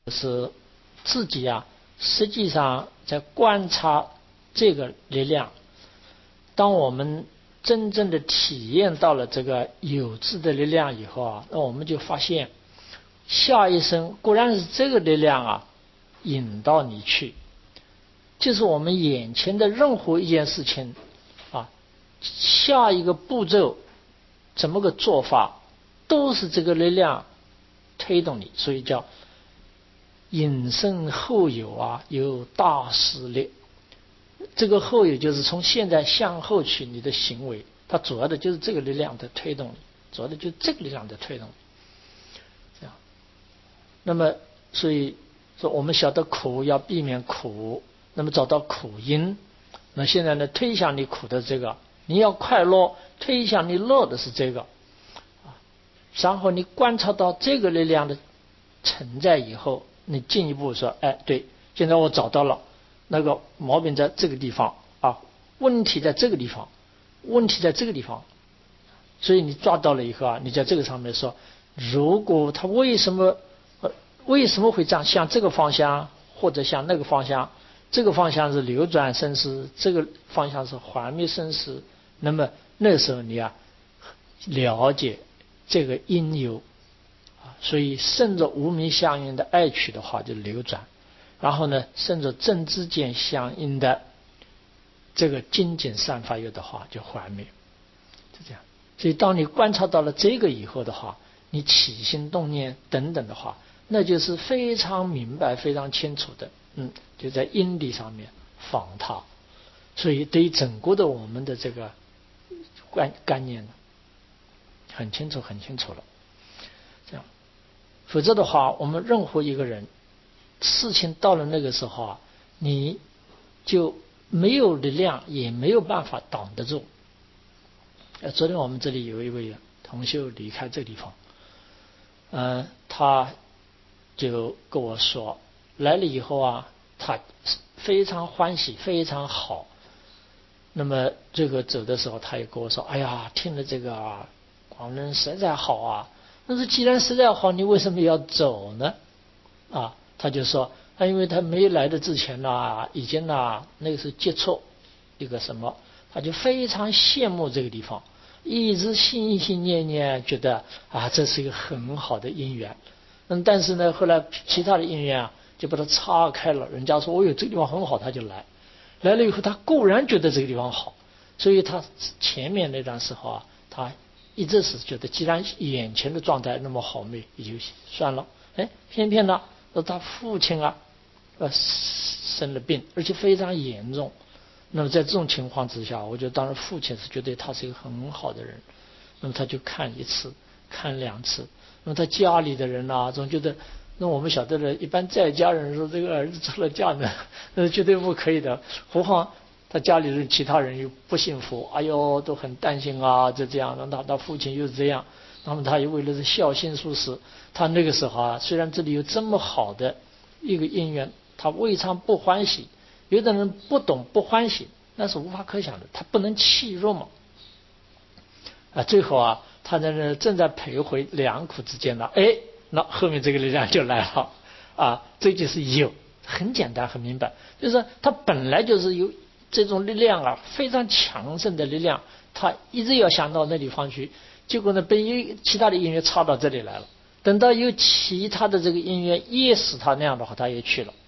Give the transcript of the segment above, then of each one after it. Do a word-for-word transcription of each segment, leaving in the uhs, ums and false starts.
是自己啊，实际上在观察这个力量。当我们真正的体验到了这个有质的力量以后啊，那我们就发现，下一生固然是这个力量啊引到你去，就是我们眼前的任何一件事情啊，下一个步骤怎么个做法，都是这个力量推动你，所以叫引申后有啊，有大势力。这个后有就是从现在向后去，你的行为，它主要的就是这个力量的推动你，主要的就是这个力量的推动你。这样，那么所以说我们晓得苦要避免苦，那么找到苦因。那现在呢，推向你苦的这个，你要快乐，推向你乐的是这个。然后你观察到这个力量的存在以后，你进一步说，哎，对，现在我找到了那个毛病在这个地方啊，问题在这个地方，问题在这个地方，所以你抓到了以后啊，你在这个上面说，如果他为什么呃为什么会这样，向这个方向或者向那个方向，这个方向是流转生死，这个方向是还灭生死，那么那时候你啊了解这个因由啊，所以顺着无明相应的爱取的话就流转，然后呢顺着正知见相应的这个精进善法有的话就还灭，就这样。所以当你观察到了这个以后的话，你起心动念等等的话，那就是非常明白非常清楚的，嗯，就在因理上面仿它。所以对于整个的我们的这个观概念呢，很清楚很清楚了。这样，否则的话，我们任何一个人事情到了那个时候啊，你就没有力量，也没有办法挡得住。呃，昨天我们这里有一位同修离开这个地方，嗯、呃，他就跟我说，来了以后啊，他非常欢喜，非常好。那么这个走的时候，他也跟我说，哎呀，听了这个啊，广人实在好啊。但是既然实在好，你为什么要走呢？啊，他就说，他因为他没来的之前呢，已经呢那个是接触一个什么，他就非常羡慕这个地方，一直心心念念觉得啊这是一个很好的因缘。嗯，但是呢后来其他的因缘啊就把它岔开了，人家说哦哟这个地方很好，他就来，来了以后他固然觉得这个地方好，所以他前面那段时候啊，他一直是觉得既然眼前的状态那么好美，也就算了。哎，偏偏呢他父亲啊呃生了病，而且非常严重。那么在这种情况之下，我觉得当然父亲是觉得他是一个很好的人，那么他就看一次看两次。那么他家里的人呢、啊、总觉得，那我们晓得的，一般在家人说这个儿子出了嫁呢，那是绝对不可以的，何况他家里人其他人又不信佛，哎呦都很担心啊，就这样，让他他父亲又是这样，那么他也为了是孝心术士，他那个时候啊，虽然这里有这么好的一个因缘，他未尝不欢喜。有的人不懂不欢喜，那是无法可想的，他不能弃入嘛。啊，最后啊，他在那正在徘徊两苦之间呢，哎，那后面这个力量就来了啊，这就是有，很简单很明白，就是他本来就是有这种力量啊，非常强盛的力量，他一直要想到那地方去，结果呢被其他的因缘插到这里来了，等到有其他的这个因缘也使他那样的话，他也去了。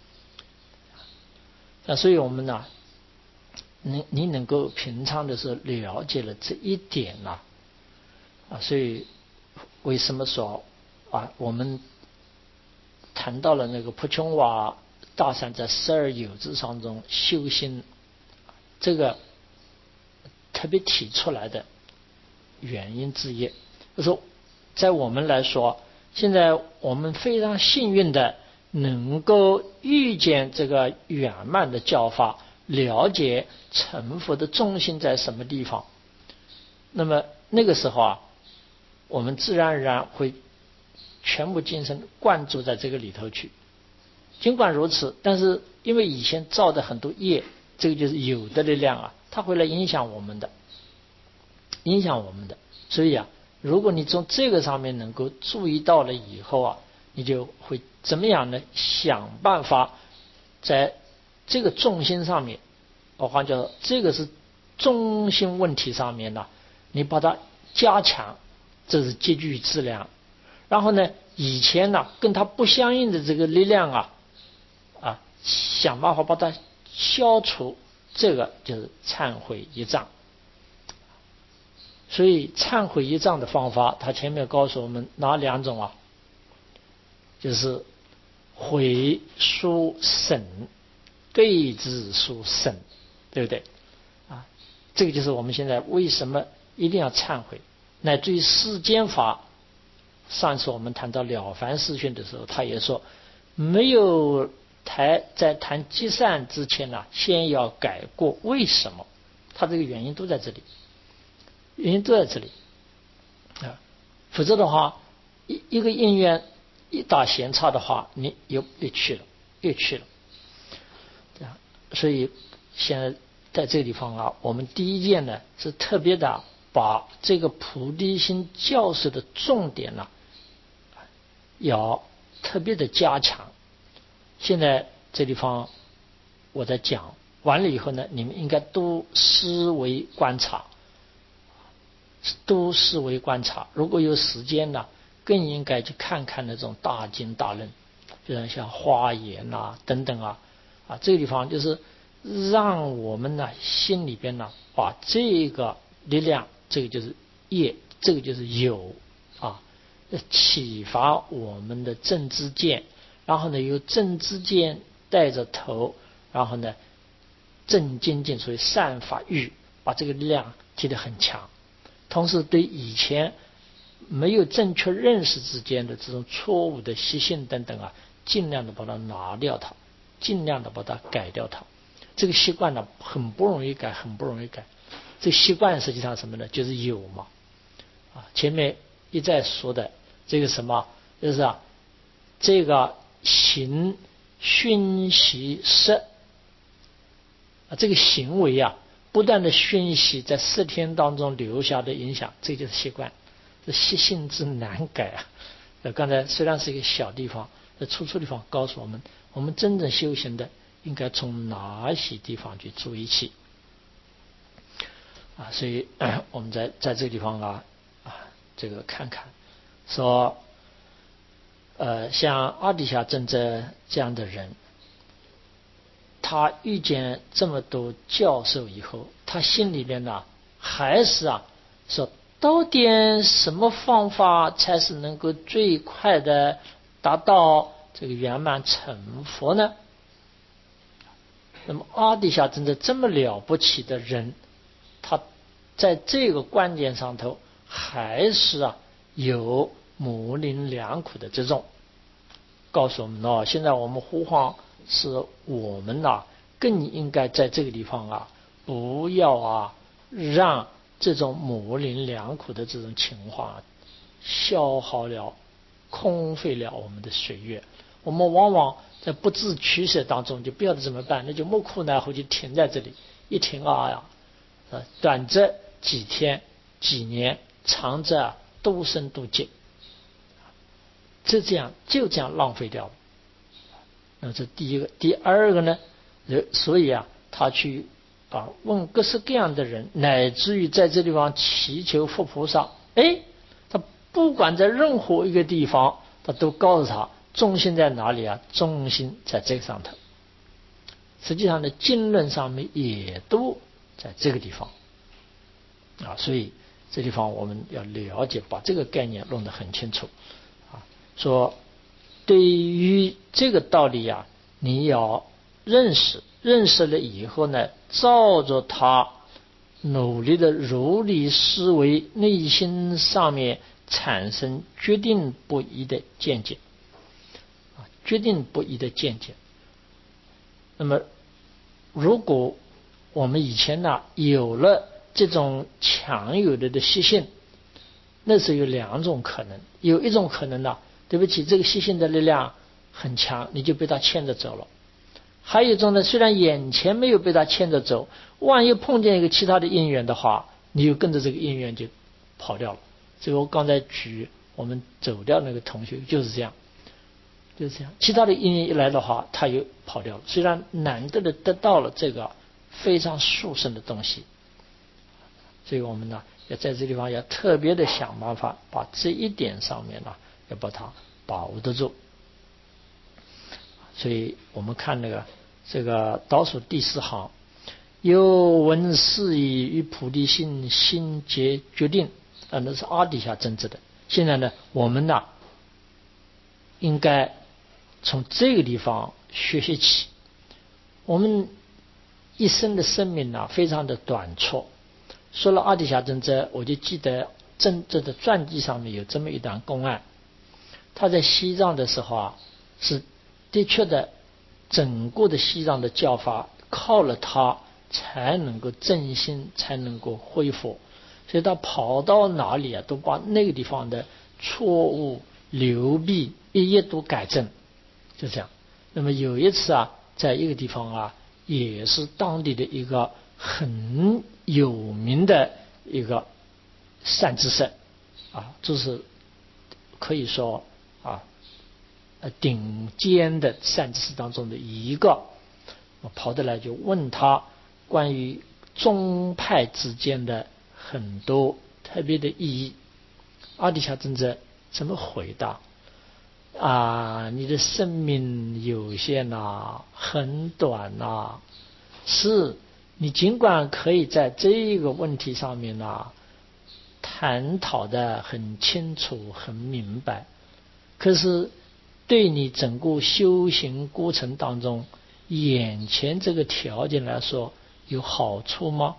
那所以我们呢，你你能够平常的时候了解了这一点呢、啊，所以为什么说啊，我们谈到了那个普琼瓦大善在十二有之上中修心，这个特别提出来的原因之一，就是说在我们来说，现在我们非常幸运的能够遇见这个圆满的教法，了解成佛的中心在什么地方。那么那个时候啊，我们自然而然会全部精神灌注在这个里头去。尽管如此，但是因为以前造的很多业，这个就是有的力量啊，它会来影响我们的，影响我们的。所以啊，如果你从这个上面能够注意到了以后啊， 你就会怎么样呢？想办法在这个重心上面，我话叫这个是中心问题上面呢，你把它加强，这是积聚质量。然后呢，以前呢跟它不相应的这个力量啊啊，想办法把它消除，这个就是忏悔业障。所以忏悔业障的方法，他前面告诉我们哪两种啊？就是悔、疏、省，对治、疏、省，对不对啊？这个就是我们现在为什么一定要忏悔，乃至于世间法。上次我们谈到了凡四训的时候，他也说，没有谈在谈积善之前呢、啊，先要改过。为什么？他这个原因都在这里，原因都在这里啊。否则的话，一一个因缘一打闲岔的话，你又又去了，又去了。这样，所以现在在这个地方啊，我们第一件呢是特别的把这个菩提心教授的重点呢、啊。要特别的加强。现在这地方我在讲完了以后呢，你们应该都思维观察，都思维观察。如果有时间呢，更应该去看看那种大经大论，就像像华严呐、啊、等等啊啊，这个地方就是让我们呢心里边呢把这个力量，这个就是业，这个就是有啊。启发我们的正知见，然后呢由正知见带着头，然后呢正精进，所以善法欲，把这个力量提得很强。同时对以前没有正确认识之间的这种错误的习性等等啊，尽量的把它拿掉它，尽量的把它改掉它。这个习惯呢很不容易改，很不容易改。这个习惯实际上什么呢？就是有嘛啊，前面一再说的这个什么，就是啊，这个行熏习摄啊，这个行为啊，不断的熏习在十天当中留下的影响，这就是习惯。这习性之难改啊！呃，刚才虽然是一个小地方，这处处地方告诉我们，我们真正修行的应该从哪些地方去注意起啊？所以我们在在这个地方啊啊，这个看看。说，呃，像阿底峡尊者这样的人，他遇见这么多教授以后，他心里边呢，还是啊，说到底什么方法才是能够最快的达到这个圆满成佛呢？那么阿底峡尊者这么了不起的人，他在这个观点上头，还是啊有模棱两可的这种告诉我们哦，现在我们呼唤是我们呐、啊，更应该在这个地方啊，不要啊让这种模棱两可的这种情况啊消耗了、空费了我们的岁月。我们往往在不知取舍当中，就不晓得怎么办，那就莫苦奈何，就停在这里，一停啊呀，短则几天、几年，长则多生多劫。就这样就这样浪费掉了。那这第一个，第二个呢？所以啊，他去啊问各式各样的人，乃至于在这地方祈求佛菩萨，哎，他不管在任何一个地方，他都告诉他中心在哪里啊？中心在这个上头。实际上呢，经论上面也都在这个地方啊，所以这地方我们要了解，把这个概念弄得很清楚。说对于这个道理呀、啊，你要认识，认识了以后呢，照着他努力的如理思维，内心上面产生决定不移的见解啊，决定不移的见解。那么，如果我们以前呢有了这种强有的的习性，那是有两种可能，有一种可能呢。对不起，这个习性的力量很强，你就被他牵着走了。还有一种呢，虽然眼前没有被他牵着走，万一碰见一个其他的因缘的话，你就跟着这个因缘就跑掉了。所以我刚才举我们走掉那个同学就是这样就是这样。其他的因缘一来的话，他又跑掉了。虽然难得的得到了这个非常殊胜的东西，所以我们呢要在这地方要特别的想办法，把这一点上面呢要把它把握得住。所以我们看那个这个倒数第四行，有闻是以与菩提心心结决定，啊，那是阿底峡真知的。现在呢，我们呢应该从这个地方学习起。我们一生的生命呢非常的短促。说了阿底峡真知，我就记得真知的传记上面有这么一段公案。他在西藏的时候啊，是的确的，整个的西藏的教法靠了他才能够振兴，才能够恢复。所以他跑到哪里啊，都把那个地方的错误流弊一一都改正，就这样。那么有一次啊，在一个地方啊，也是当地的一个很有名的一个善知识啊，就是可以说啊，顶尖的善知识当中的一个，我跑得来就问他关于宗派之间的很多特别的意义。阿底峡真知怎么回答？啊，你的生命有限呐，很短呐，是你尽管可以在这个问题上面呐探讨的很清楚很明白，可是对你整个修行过程当中眼前这个条件来说有好处吗？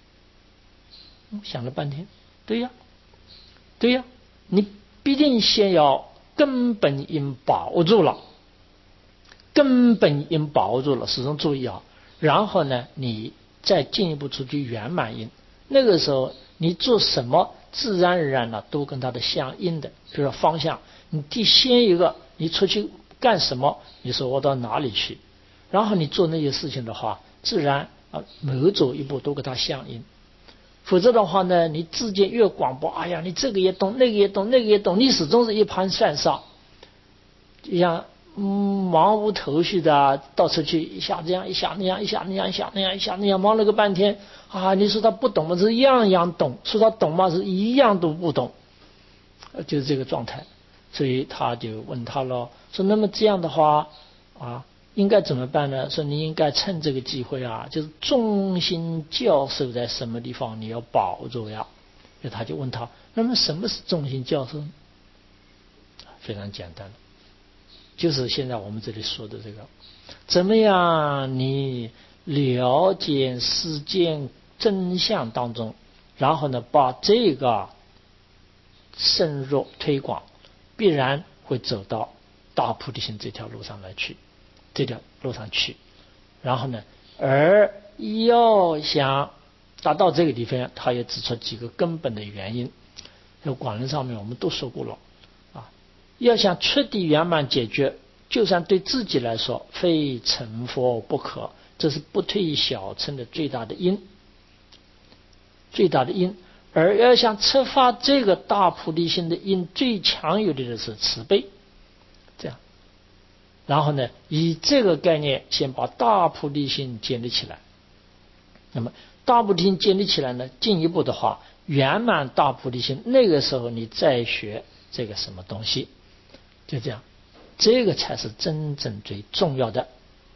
想了半天，对呀对呀，你必定先要根本因把握住了，根本因把握住了，始终注意啊。然后呢，你再进一步出去圆满因，那个时候你做什么自然而然呢都跟它的相应的。比如说方向，你第先一个你出去干什么，你说我到哪里去，然后你做那些事情的话，自然啊每走一步都跟它相应。否则的话呢，你之间越广博，哎呀，你这个也懂，那个也懂，那个也懂，你始终是一盘散沙，就像嗯忙无头绪的到处去一下这样一下那样一下那样一下那样一下那样忙了个半天啊！你说他不懂吗？是样样懂；说他懂吗？是一样都不懂，就是这个状态。所以他就问他了，说那么这样的话啊，应该怎么办呢？说你应该趁这个机会啊，就是中心教授在什么地方你要把握住呀。所以他就问他，那么什么是中心教授？非常简单，就是现在我们这里说的这个，怎么样你了解世间真相当中，然后呢把这个深入推广，必然会走到大菩提心这条路上来去，这条路上去。然后呢，而要想达到这个地方，他也指出几个根本的原因。在广论上面我们都说过了啊，要想彻底圆满解决，就算对自己来说非成佛不可，这是不退小乘的最大的因，最大的因。而要想策发这个大菩提心的因，最强有力的是慈悲，这样。然后呢，以这个概念先把大菩提心建立起来。那么大菩提心建立起来呢，进一步的话圆满大菩提心，那个时候你再学这个什么东西，就这样，这个才是真正最重要的。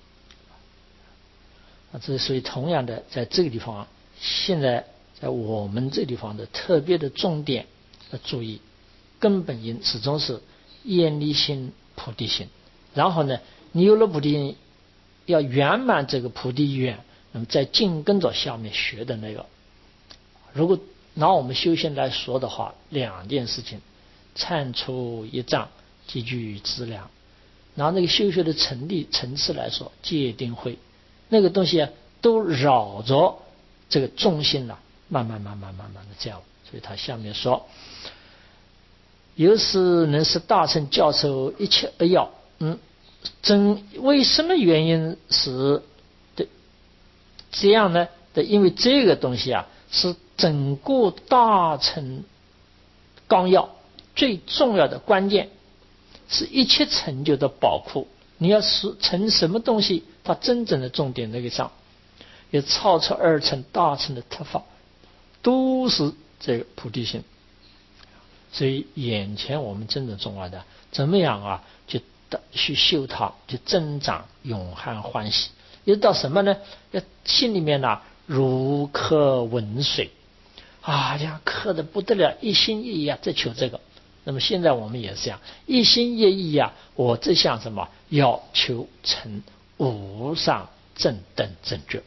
啊，这所以同样的，在这个地方，现在在我们这地方的特别的重点要注意，根本因始终是厌离心、菩提心。然后呢，你有了菩提心，要圆满这个菩提愿，那么在紧跟着下面学的那个，如果拿我们修行来说的话，两件事情，参出一障，积聚资粮。拿那个修学的层第层次来说，戒定慧那个东西啊，都绕着这个中心啊，慢慢慢慢慢慢的这样。所以他下面说，有时能使大乘教授一切扼要。嗯，真为什么原因是的这样呢？的，因为这个东西啊，是整个大乘纲要最重要的关键。 是一切成就的宝库。你要是成什么东西，它真正的重点那个上，有超出二乘大乘的特法，都是这个菩提心。所以眼前我们真正重要的，怎么样啊？就去修它，就增长永恒欢喜。又到什么呢？要心里面呢、啊，如渴温水啊，这样渴的不得了，一心一意啊，在求这个。那么现在我们也是这样，一心一意啊，我这项什么？要求成无上正等正觉。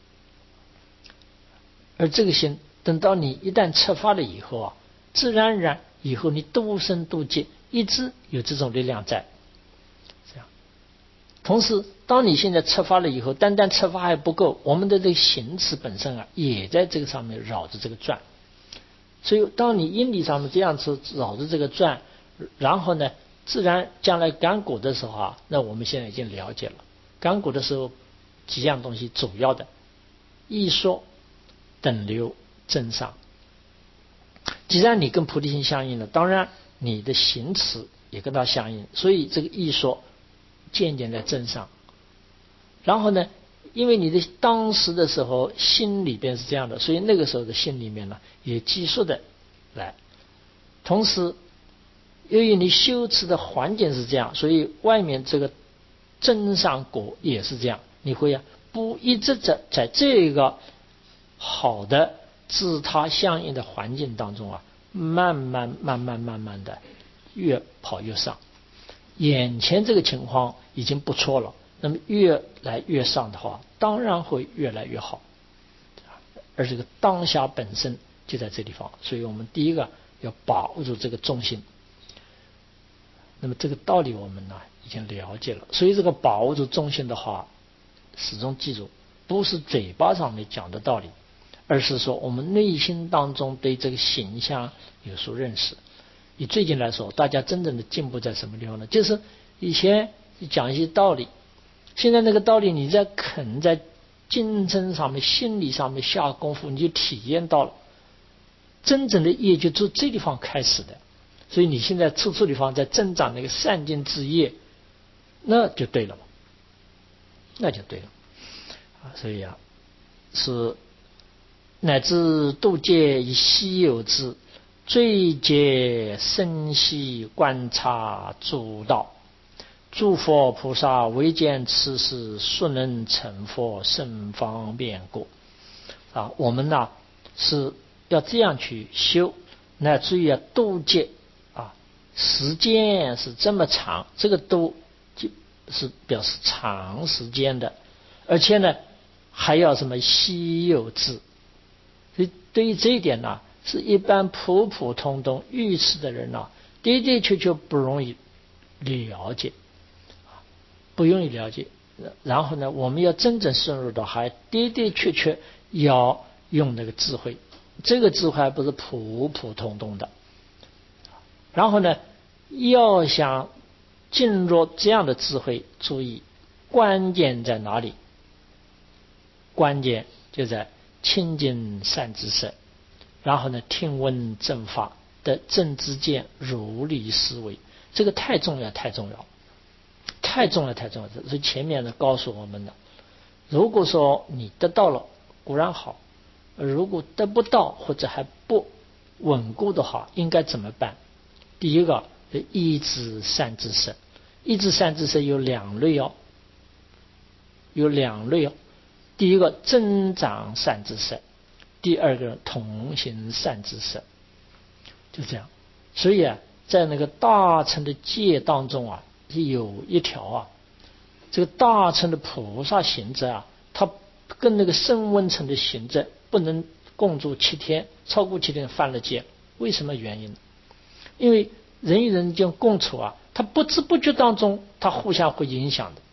而这个心，等到你一旦彻发了以后啊，自然而然以后你度生度劫，一直有这种力量在。这样，同时，当你现在彻发了以后，单单彻发还不够，我们的这个行持本身啊，也在这个上面绕着这个转。所以，当你因理上面这样子绕着这个转，然后呢，自然将来感果的时候啊，那我们现在已经了解了。感果的时候，几样东西主要的，一说、等流、增上。既然你跟菩提心相应了，当然你的行持也跟它相应，所以这个一说渐渐的增上。然后呢，因为你的当时的时候心里边是这样的，所以那个时候的心里面呢也急速的来。同时，由于你修持的环境是这样，所以外面这个增上果也是这样，你会啊不一直在在这个好的自他相应的环境当中啊，慢慢慢慢慢慢的越跑越上。眼前这个情况已经不错了，那么越来越上的话，当然会越来越好。而这个当下本身就在这地方，所以我们第一个要把握住这个中心。那么这个道理我们呢已经了解了，所以这个把握住中心的话，始终记住，不是嘴巴上面讲的道理，而是说我们内心当中对这个形象有所认识。以最近来说，大家真正的进步在什么地方呢？就是以前讲一些道理，现在那个道理你在肯在精神上面、心理上面下功夫，你就体验到了。真正的业就从这地方开始的，所以你现在处处地方在增长那个善尽之业，那就对了嘛，那就对了啊！所以啊，是乃至度界以稀有之，最皆深细观察诸道。诸佛菩萨唯见此事，速能成佛，甚方便过啊！我们呢是要这样去修，乃至于啊度界啊，时间是这么长，这个度就是表示长时间的，而且呢还要什么稀有之。所以对于这一点呢，是一般普普通通愚痴的人呢，的的确确不容易了解，不容易了解。然后呢，我们要真正深入的，还的的确确要用那个智慧，这个智慧还不是普普通通的。然后呢，要想进入这样的智慧，注意关键在哪里？关键就在清净善知识，然后呢，听闻正法的正知见，如理思维，这个太重要，太重要，太重要，太重要。所以前面呢告诉我们的，如果说你得到了，固然好；如果得不到或者还不稳固的话，应该怎么办？第一个，依止善知识。依止善知识有两类哦，有两类哦。第一个增长善知识，第二个同行善知识，就这样。所以啊，在那个大乘的戒当中啊，有一条啊，这个大乘的菩萨行者啊，他跟那个声闻乘的行者不能共住七天，超过七天犯了戒。为什么原因？因为人与人间共处啊，他不知不觉当中，他互相会影响的。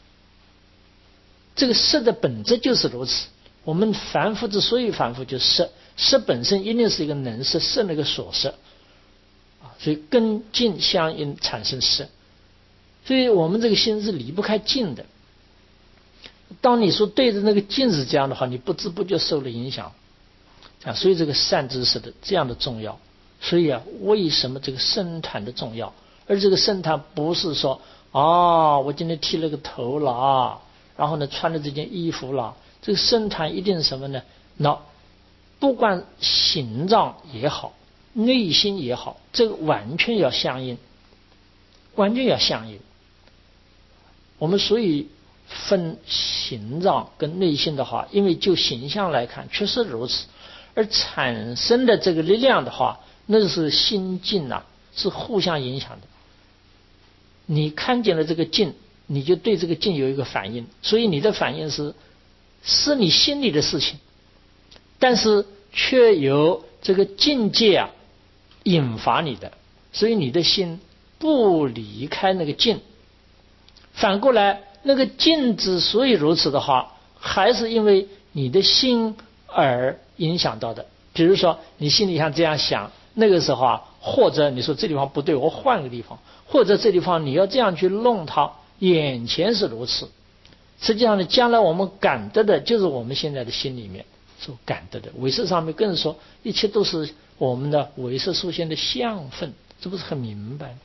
这个色的本质就是如此。我们凡夫之所以凡夫，就是色，色本身一定是一个能色，色那个所色啊，所以跟境相应产生色。所以我们这个心是离不开境的。当你说对着那个境是这样的话，你不知不觉受了影响啊。所以这个善知识的这样的重要。所以啊，为什么这个僧团的重要？ 而这个圣坛不是说啊，我今天剃了个头了啊，然后呢穿了这件衣服了。这个圣坛一定是什么呢？那不管形状也好，内心也好，这个完全要相应，完全要相应。我们所以分形状跟内心的话，因为就形象来看确实如此，而产生的这个力量的话，那是心境啊，是互相影响的。你看见了这个境，你就对这个境有一个反应，所以你的反应是是你心里的事情，但是却由这个境界啊引发你的，所以你的心不离开那个境。反过来，那个境之所以如此的话，还是因为你的心而影响到的。比如说你心里像这样想，那个时候啊，或者你说这地方不对，我换个地方，或者这地方你要这样去弄它，眼前是如此，实际上呢，将来我们感得的就是我们现在的心里面所感得的。唯识上面更是说，一切都是我们的唯识出现的相分，这不是很明白？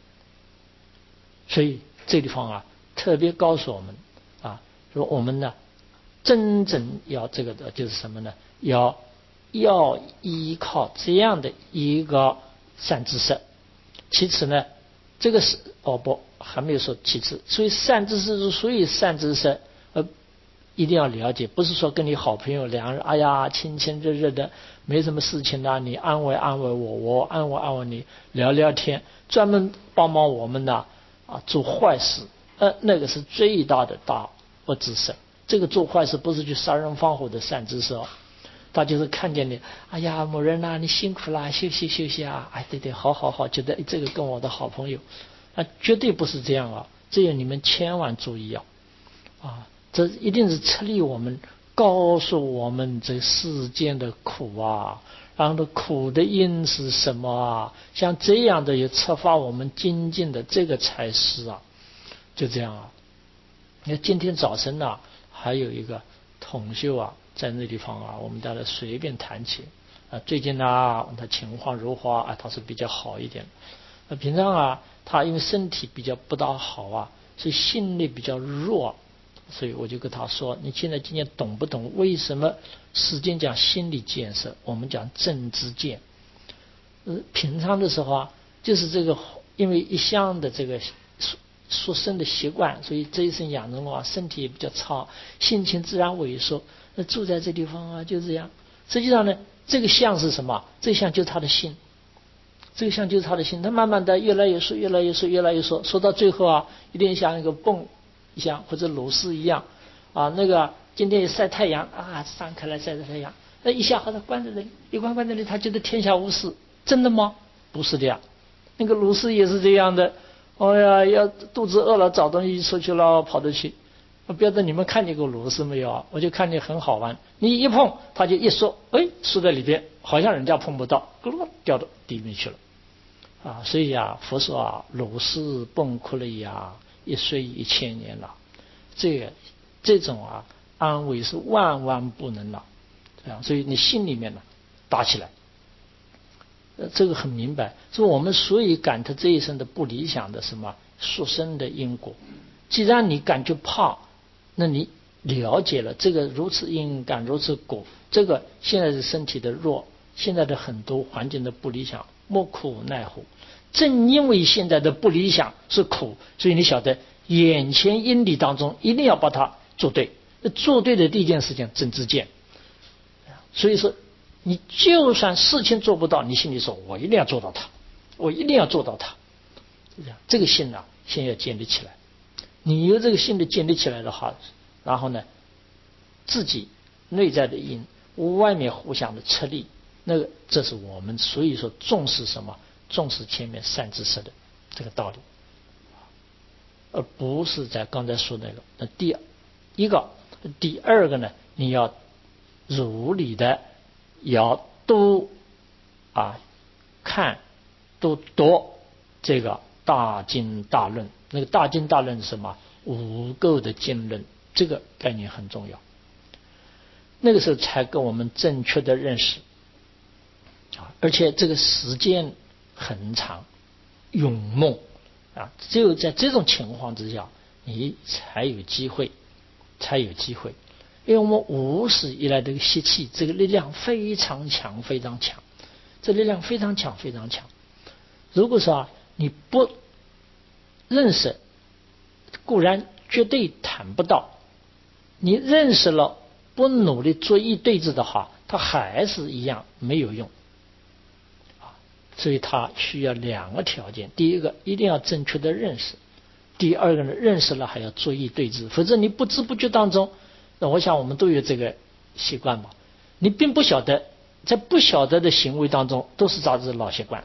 所以这地方啊，特别告诉我们啊，说我们呢，真正要这个的就是什么呢？要要依靠这样的一个善知识。其次呢，这个是哦不还没有说其次，所以善知识是所以善知识，呃，一定要了解，不是说跟你好朋友两人，哎呀亲亲热热的，没什么事情啊，你安慰安慰我，我安慰安慰你，聊聊天，专门帮忙我们呢啊做坏事，呃，那个是最大的大恶知识。这个做坏事不是去杀人放火的善知识哦。他就是看见你，哎呀，某人呐、啊，你辛苦啦，休息休息啊，哎，对对，好好好，觉得这个跟我的好朋友，啊，绝对不是这样啊，这个你们千万注意啊，啊，这一定是策力我们，告诉我们这世间的苦啊，然后的苦的因是什么啊，像这样的也策发我们精进的，这个才是啊，就这样啊。你看今天早晨呢、啊，还有一个同修啊。在那地方啊，我们大家随便谈起啊。最近呢、啊，他情况如花啊，他是比较好一点。那平常啊，他因为身体比较不大好啊，所以心力比较弱，所以我就跟他说：“你现在今天懂不懂为什么世间讲心理建设，我们讲正知见？呃，平常的时候啊，就是这个因为一向的这个xuất生的习惯，所以这一生养成啊，身体也比较差，心情自然萎缩。那住在这地方啊，就这样。实际上呢，这个相是什么？这个相就是他的心，这个相就是他的心。他慢慢的越来越缩，越来越缩，越来越缩，缩到最后啊，一定像一个泵一样，或者螺丝一样啊。那个今天晒太阳啊，散开来晒晒太阳，那一下好像关在这里，一关关在这里，他觉得天下无事。真的吗？不是的呀。那个螺丝也是这样的。哎呀，要肚子饿了找东西出去了，跑得去。不知道你们看见过螺丝没有啊？我就看见很好玩，你一碰它就一缩，哎，缩在里边，好像人家碰不到，咕噜掉到地面去了。啊，所以啊，佛说啊，螺丝崩溃了呀，一岁一千年了。这个这种啊安慰是万万不能了。这样，所以你心里面呢打起来。这个很明白，说我们所以感他这一生的不理想的什么宿生的因果。既然你感觉怕，那你了解了这个如此因感如此果，这个现在的身体的弱，现在的很多环境的不理想，莫苦奈何。正因为现在的不理想是苦，所以你晓得眼前因理当中一定要把它做对。做对的第一件事情正知见。所以说你就算事情做不到，你心里说我一定要做到它，我一定要做到它，这样这个心啊先要建立起来。你有这个心的建立起来的话，然后呢自己内在的因外面互相的策力，那个这是我们所以说重视什么，重视前面善知识的这个道理，而不是在刚才说那个。那第一个第二个呢，你要如理的要多啊看多读这个大经大论。那个大经大论是什么？无垢的经论，这个概念很重要。那个时候才跟我们正确的认识啊，而且这个时间很长，永梦啊，只有在这种情况之下，你才有机会，才有机会。因为我们无始以来这个习气，这个力量非常强，非常强，这力量非常强，非常强。如果说啊，你不认识，固然绝对谈不到；你认识了，不努力做一对治的话，它还是一样没有用。所以它需要两个条件：第一个，一定要正确的认识；第二个呢，认识了还要做一对治，否则你不知不觉当中，那我想我们都有这个习惯吧？你并不晓得，在不晓得的行为当中，都是造成老习惯，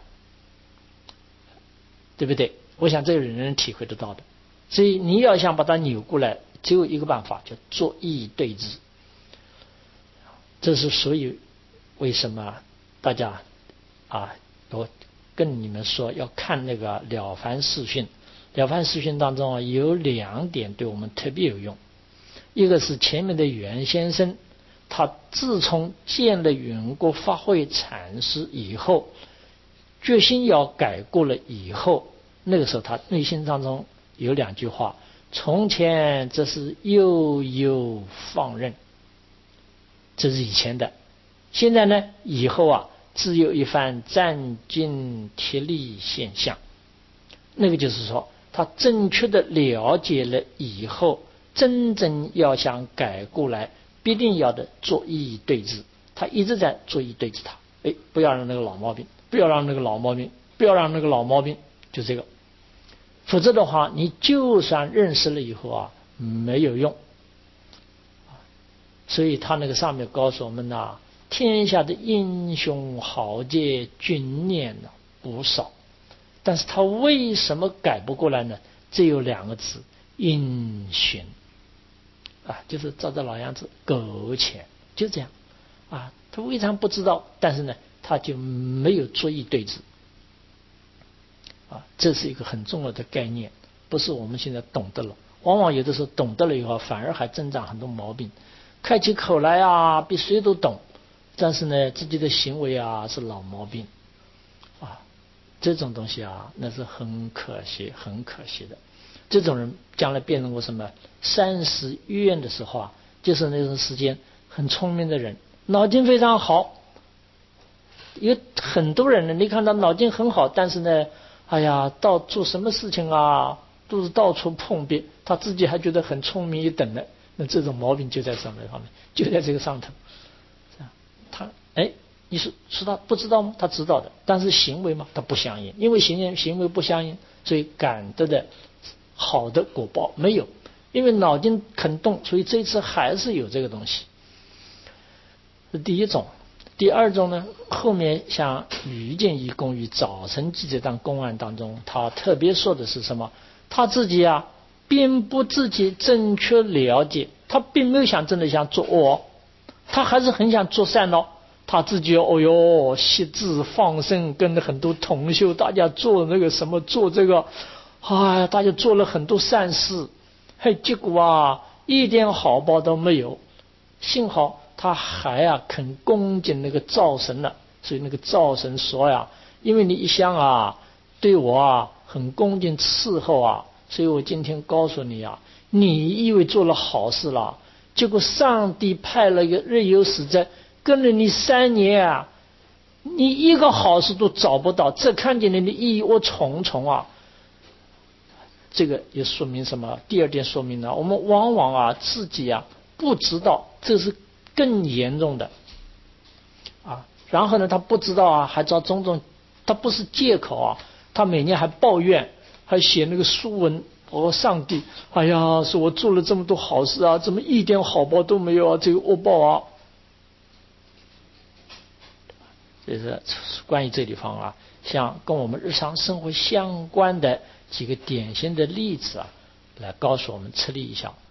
对不对？我想这个人人体会得到的。所以你要想把它扭过来，只有一个办法，叫做一对治。这是所以为什么大家啊，我跟你们说要看那个《了凡四训》，《了凡四训》当中有两点对我们特别有用。一个是前面的袁先生，他自从见了圆国法会禅师以后，决心要改过了以后，那个时候他内心当中有两句话：从前这是悠悠放任，这是以前的；现在呢，以后啊，只有一番斩尽贴力现象。那个就是说，他正确的了解了以后，真正要想改过来，必定要的做一对治。他一直在做一对治，他哎，不要让那个老毛病，不要让那个老毛病，不要让那个老毛病，就这个。否则的话，你就算认识了以后啊，没有用。所以他那个上面告诉我们呐，天下的英雄豪杰军练呢不少，但是他为什么改不过来呢？只有两个字：因循啊，就是照着老样子苟且，就这样啊。他非常不知道，但是呢，他就没有做一对治啊。这是一个很重要的概念，不是我们现在懂得了。往往有的时候懂得了以后，反而还增长很多毛病。开起口来啊，比谁都懂，但是呢，自己的行为啊是老毛病啊。这种东西啊，那是很可惜，很可惜的。这种人将来变成过什么？三十院的时候啊，就是那种时间很聪明的人，脑筋非常好。有很多人呢，你看他脑筋很好，但是呢，哎呀，到做什么事情啊，都是到处碰壁，他自己还觉得很聪明一等的。那这种毛病就在上面方面，就在这个上头。他哎，你是知道不知道吗？他知道的，但是行为嘛，他不相应，因为行行为不相应，所以感得的好的果报没有。因为脑筋肯动，所以这一次还是有这个东西。这第一种。第二种呢，后面像吕建一公于早晨记这档公案当中，他特别说的是什么？他自己啊，并不自己正确了解，他并没有想真的想做恶，他还是很想做善哦。他自己哦哟，惜智放生，跟着很多同修，大家做那个什么，做这个，哎，大家做了很多善事，嘿，结果啊，一点好报都没有。幸好他还啊肯恭敬那个灶神了，所以那个灶神说呀，因为你一向啊对我啊很恭敬伺候啊，所以我今天告诉你啊，你以为做了好事了，结果上帝派了一个日有使者跟了你三年啊，你一个好事都找不到，这看见你的意恶重重啊。这个也说明什么？第二点说明呢，我们往往啊自己啊不知道，这是更严重的啊。然后呢，他不知道啊，还找种种，他不是借口啊，他每年还抱怨，还写那个书文。哦，上帝，哎呀，说我做了这么多好事啊，怎么一点好报都没有啊？这个恶报啊！这是关于这地方啊，像跟我们日常生活相关的几个典型的例子啊，来告诉我们吃力一下。